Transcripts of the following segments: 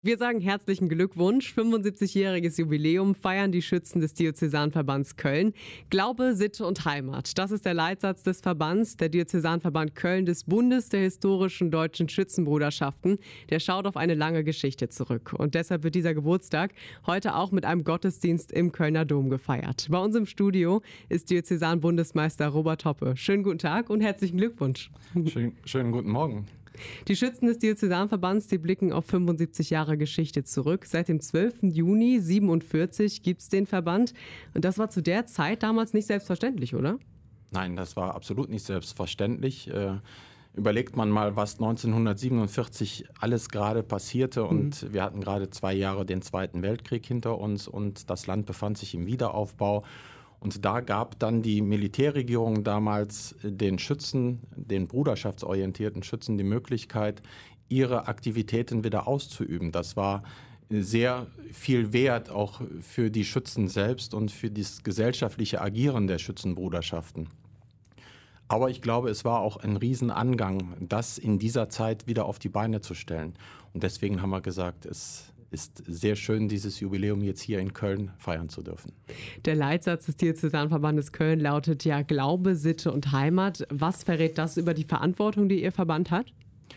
Wir sagen herzlichen Glückwunsch. 75-jähriges Jubiläum feiern die Schützen des Diözesanverbands Köln. Glaube, Sitte und Heimat. Das ist der Leitsatz des Verbands, der Diözesanverband Köln des Bundes der historischen deutschen Schützenbruderschaften. Der schaut auf eine lange Geschichte zurück. Und deshalb wird dieser Geburtstag heute auch mit einem Gottesdienst im Kölner Dom gefeiert. Bei uns im Studio ist Diözesan-Bundesmeister Robert Hoppe. Schönen guten Tag und herzlichen Glückwunsch. Schönen guten Morgen. Die Schützen des Diözesanverbands, die blicken auf 75 Jahre Geschichte zurück. Seit dem 12. Juni 1947 gibt es den Verband. Und das war zu der Zeit damals nicht selbstverständlich, oder? Nein, das war absolut nicht selbstverständlich. Überlegt man mal, was 1947 alles gerade passierte. Und wir hatten gerade 2 Jahre den Zweiten Weltkrieg hinter uns und das Land befand sich im Wiederaufbau. Und da gab dann die Militärregierung damals den Schützen, den bruderschaftsorientierten Schützen, die Möglichkeit, ihre Aktivitäten wieder auszuüben. Das war sehr viel wert, auch für die Schützen selbst und für das gesellschaftliche Agieren der Schützenbruderschaften. Aber ich glaube, es war auch ein Riesenangang, das in dieser Zeit wieder auf die Beine zu stellen. Und deswegen haben wir gesagt, es ist sehr schön, dieses Jubiläum jetzt hier in Köln feiern zu dürfen. Der Leitsatz des Diözesanverbandes Köln lautet ja Glaube, Sitte und Heimat. Was verrät das über die Verantwortung, die Ihr Verband hat?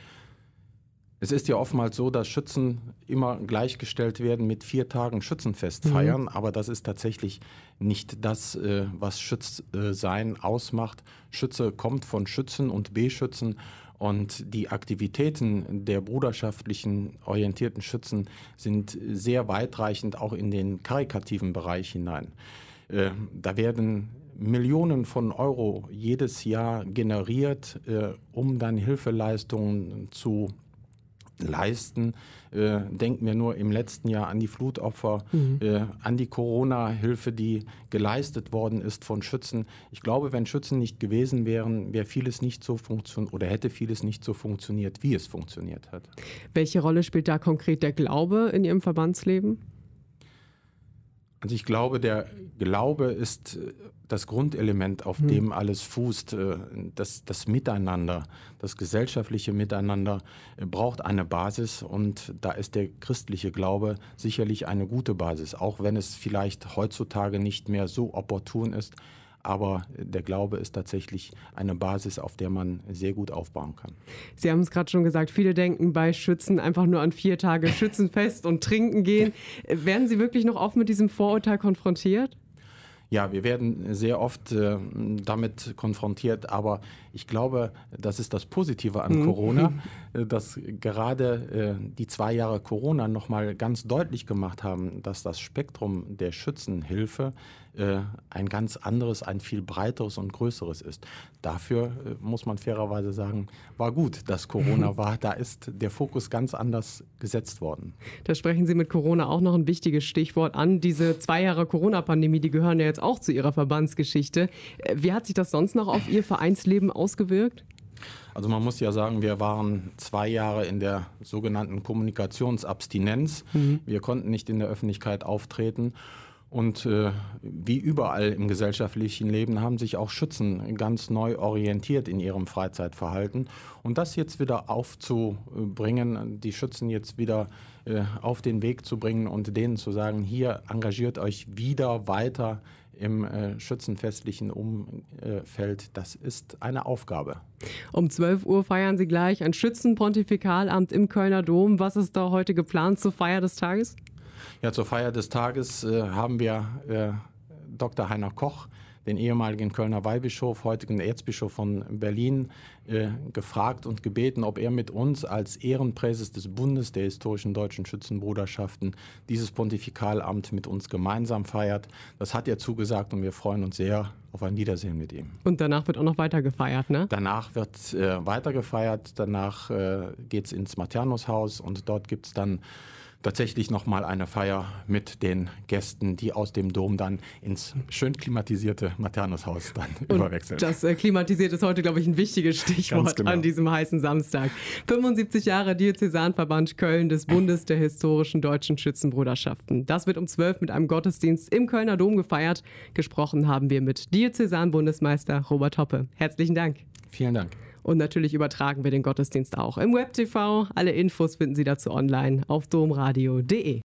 Es ist ja oftmals so, dass Schützen immer gleichgestellt werden mit 4 Tagen Schützenfest feiern, aber das ist tatsächlich nicht das, was Schützsein ausmacht. Schütze kommt von Schützen und B-Schützen. Und die Aktivitäten der bruderschaftlichen orientierten Schützen sind sehr weitreichend auch in den karikativen Bereich hinein. Da werden Millionen von Euro jedes Jahr generiert, um dann Hilfeleistungen zu leisten. Denken wir nur im letzten Jahr an die Flutopfer, an die Corona-Hilfe, die geleistet worden ist von Schützen. Ich glaube, wenn Schützen nicht gewesen wären, wäre vieles nicht so funktioniert oder hätte vieles nicht so funktioniert, wie es funktioniert hat. Welche Rolle spielt da konkret der Glaube in Ihrem Verbandsleben? Also ich glaube, der Glaube ist das Grundelement, auf dem alles fußt. Das Miteinander, das gesellschaftliche Miteinander braucht eine Basis und da ist der christliche Glaube sicherlich eine gute Basis, auch wenn es vielleicht heutzutage nicht mehr so opportun ist. Aber der Glaube ist tatsächlich eine Basis, auf der man sehr gut aufbauen kann. Sie haben es gerade schon gesagt, viele denken bei Schützen einfach nur an 4 Tage Schützenfest und trinken gehen. Werden Sie wirklich noch oft mit diesem Vorurteil konfrontiert? Ja, wir werden sehr oft damit konfrontiert, aber ich glaube, das ist das Positive an Corona, dass gerade die 2 Jahre Corona nochmal ganz deutlich gemacht haben, dass das Spektrum der Schützenhilfe ein ganz anderes, ein viel breiteres und größeres ist. Dafür muss man fairerweise sagen, war gut, dass Corona war. Da ist der Fokus ganz anders gesetzt worden. Da sprechen Sie mit Corona auch noch ein wichtiges Stichwort an. Diese 2 Jahre Corona-Pandemie, die gehören ja jetzt auch zu Ihrer Verbandsgeschichte. Wie hat sich das sonst noch auf Ihr Vereinsleben ausgewirkt? Also man muss ja sagen, wir waren 2 Jahre in der sogenannten Kommunikationsabstinenz. Wir konnten nicht in der Öffentlichkeit auftreten. Und wie überall im gesellschaftlichen Leben haben sich auch Schützen ganz neu orientiert in ihrem Freizeitverhalten. Und das jetzt wieder aufzubringen, die Schützen jetzt wieder auf den Weg zu bringen und denen zu sagen, hier engagiert euch wieder weiter im schützenfestlichen Umfeld, das ist eine Aufgabe. Um 12 Uhr feiern Sie gleich ein Schützenpontifikalamt im Kölner Dom. Was ist da heute geplant zur Feier des Tages? Ja, zur Feier des Tages haben wir Dr. Heiner Koch, den ehemaligen Kölner Weihbischof, heutigen Erzbischof von Berlin, gefragt und gebeten, ob er mit uns als Ehrenpräses des Bundes der historischen deutschen Schützenbruderschaften dieses Pontifikalamt mit uns gemeinsam feiert. Das hat er zugesagt und wir freuen uns sehr auf ein Wiedersehen mit ihm. Und danach wird auch noch weiter gefeiert, ne? Danach wird weiter gefeiert, danach geht es ins Maternushaus und dort gibt es dann tatsächlich nochmal eine Feier mit den Gästen, die aus dem Dom dann ins schön klimatisierte Maternushaus dann überwechseln. Das klimatisiert ist heute, glaube ich, ein wichtiges Stichwort an diesem heißen Samstag. 75 Jahre Diözesanverband Köln des Bundes der historischen deutschen Schützenbruderschaften. Das wird um 12 mit einem Gottesdienst im Kölner Dom gefeiert. Gesprochen haben wir mit Diözesan-Bundesmeister Robert Hoppe. Herzlichen Dank. Vielen Dank. Und natürlich übertragen wir den Gottesdienst auch im Web TV. Alle Infos finden Sie dazu online auf domradio.de.